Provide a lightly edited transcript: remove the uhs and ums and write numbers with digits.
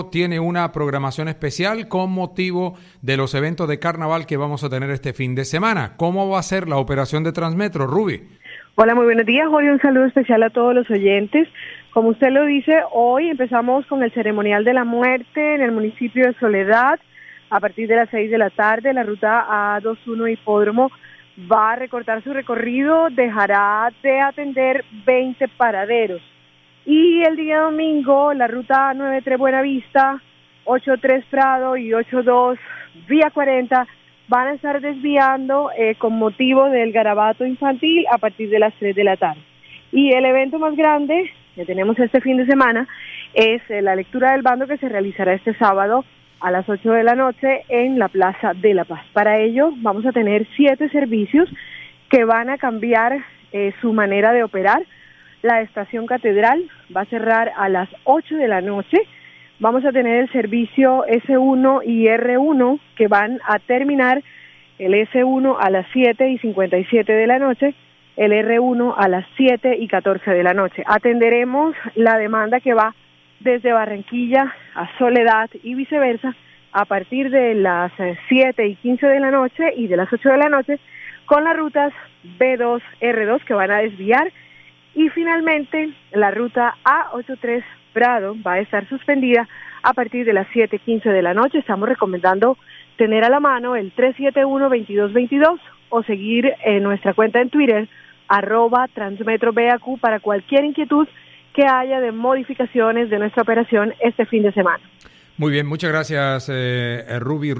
tiene una programación especial con motivo de los eventos de carnaval que vamos a tener este fin de semana. ¿Cómo va a ser la operación de Transmetro, Ruby? Hola, muy buenos días, Jorge. Un saludo especial a todos los oyentes. Como usted lo dice, hoy empezamos con el ceremonial de la muerte en el municipio de Soledad. A partir de las 6 de la tarde, la ruta A21 Hipódromo va a recortar su recorrido, dejará de atender 20 paraderos. Y el día domingo, la ruta 93 Buenavista, 83 Prado y 82 Vía 40 van a estar desviando con motivo del garabato infantil a partir de las 3 de la tarde. Y el evento más grande que tenemos este fin de semana es la lectura del bando que se realizará este sábado a las 8 de la noche en la Plaza de la Paz. Para ello vamos a tener 7 servicios que van a cambiar su manera de operar. La estación Catedral va a cerrar a las 8 de la noche. Vamos a tener el servicio S1 y R1 que van a terminar el S1 a las 7:57 de la noche, el R1 a las 7:14 de la noche. Atenderemos la demanda que va desde Barranquilla a Soledad y viceversa a partir de las 7:15 de la noche y de las 8 de la noche con las rutas B2, R2 que van a desviar. Y finalmente, la ruta A83 Prado va a estar suspendida a partir de las 7:15 de la noche. Estamos recomendando tener a la mano el 371-2222 o seguir en nuestra cuenta en Twitter, @TransmetroBAQ, para cualquier inquietud que haya de modificaciones de nuestra operación este fin de semana. Muy bien, muchas gracias, Ruby.